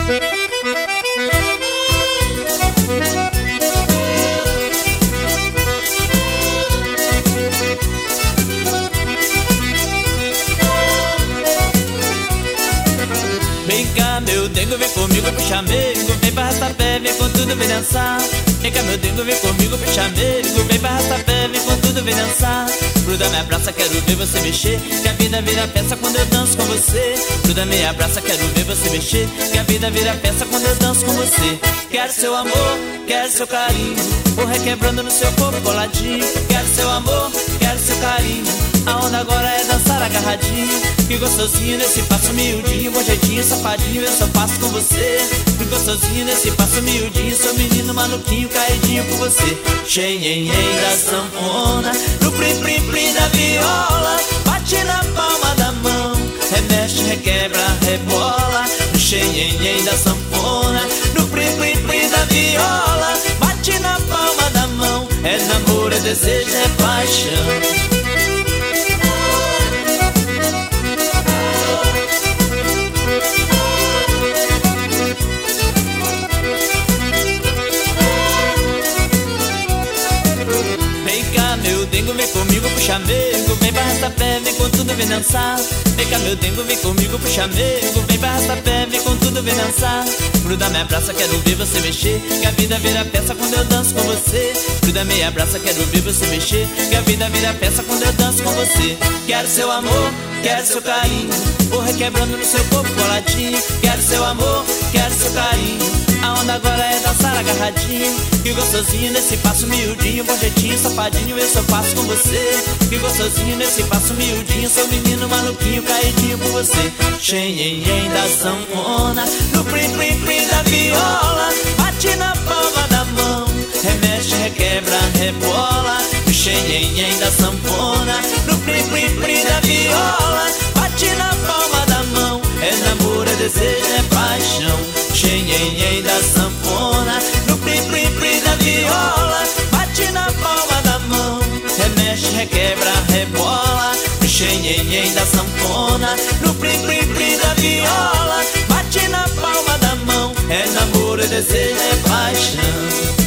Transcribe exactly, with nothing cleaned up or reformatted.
Vem cá, meu dengo, vem comigo pro chamego. Vem pra arrastapé, vem com tudo, vem dançar. Vem cá, meu dengo, vem comigo pro chamego. Vem pra arrastapé, vem com tudo, vem dançar. Gruda, me abraça, quero ver você mexer. Que a vida vira peça quando eu danço com você. Gruda, me abraça, quero ver você mexer. Que a vida vira peça quando eu danço com você. Quero seu amor, quero seu carinho. Vou requebrando no seu corpo coladinho. Quero seu amor, quero seu carinho. A onda agora é dançar agarradinho. Que gostosinho nesse passo miudinho. Bom jeitinho, safadinho, eu só passo com você. Que gostosinho nesse passo miudinho. Sou menino maluquinho, caidinho por você. Xenhenhen da sanfona, no plim plim plim da viola. Bate na palma da mão, remexe, requebra, rebola. No xenhenhen da sanfona, no plim plim plim da viola. Bate na palma da mão, é namoro, é desejo, é paixão. Meu dengo, vem comigo pro chamego. Vem pra arrastapé, vem com tudo, vem dançar. Vem cá, meu dengo, vem comigo pro chamego. Vem pra arrastapé, vem com tudo, vem dançar. Gruda, me abraça, quero ver você mexer. Que a vida vira peça quando eu danço com você. Gruda, me abraça, quero ver você mexer. Que a vida vira peça quando eu danço com você. Quero seu amor, quero seu carinho. Vou requebrando no seu corpo coladinho. Quero seu amor, quero seu carinho. A onda agora é dançar agarradinho. Que gostosinho nesse passo miudinho. Bom jeitinho, safadinho, eu só passo com você. Que gostosinho nesse passo miudinho. Sou menino maluquinho, caidinho por você. Xenhenhen da sanfona, no plim plim plim da viola. Bate na palma da mão, remexe, requebra, rebola. No xenhenhen da sanfona, no plim plim plim da viola. Bate na palma da mão, é namoro, é desejo, é paixão. Xenhenhen da sanfona, no plim plim plim da viola. Bate na palma da mão, remexe, requebra, rebola. No xenhenhen da sanfona, no plim plim plim da viola. Bate na palma da mão, é namoro, é desejo, é paixão.